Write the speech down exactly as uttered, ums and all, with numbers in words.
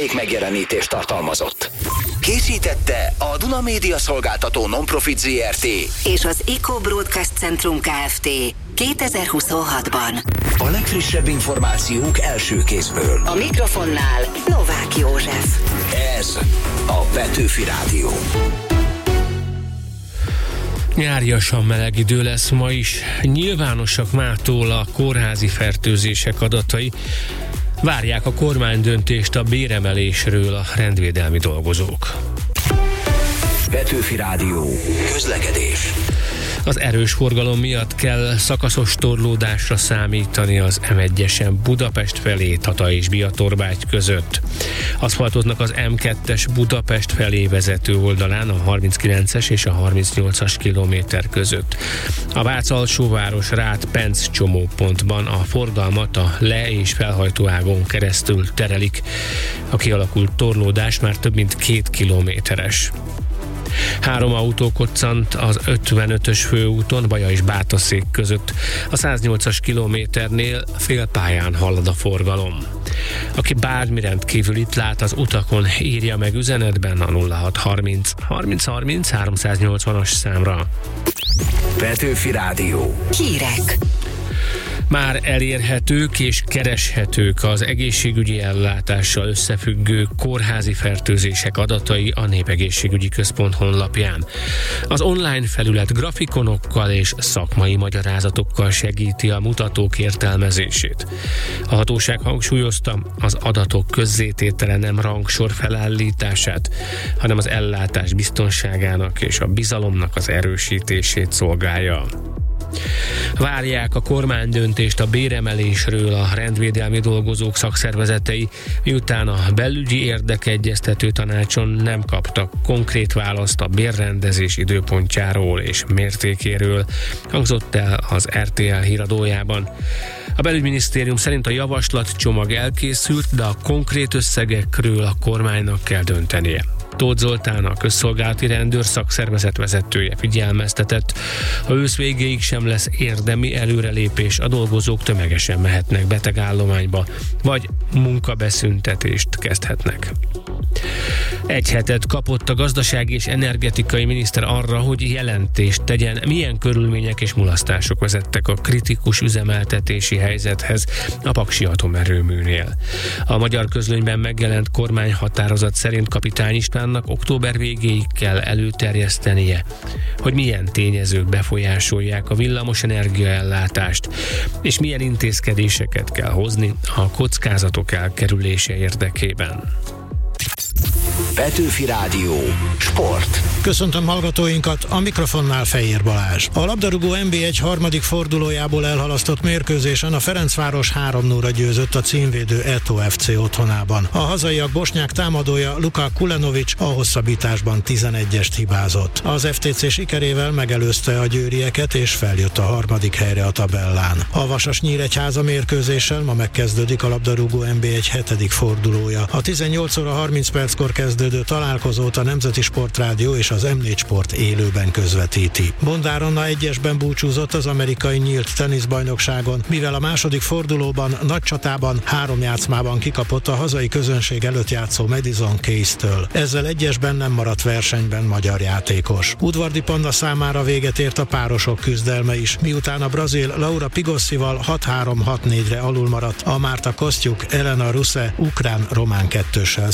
termék megjelenítést tartalmazott. Készítette a Duna Média Szolgáltató Non-Profit zé er té és az Eco Broadcast Centrum Kft. kétezer-huszonhatban. A legfrissebb információk első kézből. A mikrofonnál Novák József. Ez a Petőfi Rádió. Nyáriasan meleg idő lesz ma is. Nyilvánosak mától a kórházi fertőzések adatai. Várják a kormánydöntést a béremelésről a rendvédelmi dolgozók. Petőfi Rádió. Közlekedés. Az erős forgalom miatt kell szakaszos torlódásra számítani az em egyesen Budapest felé, Tata és Biatorbágy között. Aszfaltoznak az em kettes Budapest felé vezető oldalán a harminckilences és a harmincnyolcas kilométer között. A Vác-Alsóváros Rád-Penc csomópontban a forgalmat a le- és felhajtóágon keresztül terelik. A kialakult torlódás már több mint két kilométeres. Három autó koccant az ötvenötös főúton Baja és Bátaszék között. A száznyolcas kilométernél félpályán halad a forgalom. Aki bármi rendkívül itt lát az utakon, írja meg üzenetben a nulla hat harminc harminc harminc háromszáznyolcvanas számra. Petőfi Rádió. Hírek. Már elérhetők és kereshetők az egészségügyi ellátással összefüggő kórházi fertőzések adatai a Népegészségügyi Központ honlapján. Az online felület grafikonokkal és szakmai magyarázatokkal segíti a mutatók értelmezését. A hatóság hangsúlyozta, az adatok közzététele nem rangsor felállítását, hanem az ellátás biztonságának és a bizalomnak az erősítését szolgálja. Várják a kormánydöntést a béremelésről a rendvédelmi dolgozók szakszervezetei, miután a belügyi érdekegyeztető tanácson nem kaptak konkrét választ a bérrendezés időpontjáról és mértékéről, hangzott el az er té el híradójában. A belügyminisztérium szerint a javaslatcsomag elkészült, de a konkrét összegekről a kormánynak kell döntenie. Tóth Zoltán, a közszolgálati rendőr szakszervezet vezetője figyelmeztetett, ha ősz végéig sem lesz érdemi előrelépés, a dolgozók tömegesen mehetnek betegállományba, vagy munkabeszüntetést kezdhetnek. Egy hetet kapott a gazdasági és energetikai miniszter arra, hogy jelentést tegyen, milyen körülmények és mulasztások vezettek a kritikus üzemeltetési helyzethez a Paksi atomerőműnél. A Magyar Közlönyben megjelent kormányhatározat szerint Kapitány Istvánnak október végéig kell előterjesztenie, hogy milyen tényezők befolyásolják a villamos energiaellátást, és milyen intézkedéseket kell hozni a kockázatok elkerülése érdekében. Petőfi Rádió. Sport. Köszöntöm hallgatóinkat, a mikrofonnál Fejér Balázs. A labdarúgó en bé egy harmadik fordulójából elhalasztott mérkőzésen a Ferencváros három nulla győzött a címvédő Eto ef cé otthonában. A hazaiak bosnyák támadója Luka Kulenovic a hosszabbításban tizenegyest hibázott. Az ef té cé sikerével megelőzte a győrieket és feljött a harmadik helyre a tabellán. A Vasas-Nyíregyháza mérkőzéssel ma megkezdődik a labdarúgó en bé egy hetedik fordulója. A tizennyolc óra harminc perckor kezdődő találkozót a Nemzeti Sportrádió és az em négy Sport élőben közvetíti. Bondár Anna egyesben búcsúzott az amerikai nyílt teniszbajnokságon, mivel a második fordulóban nagy csatában három játszmában kikapott a hazai közönség előtt játszó Madison Case-től. Ezzel egyesben nem maradt versenyben magyar játékos. Udvardi Panna számára véget ért a párosok küzdelme is, miután a brazil Laura Pigossival hat három hat négyre alul maradt, a Márta Kosztjuk Elena Russe ukrán-román kettőssel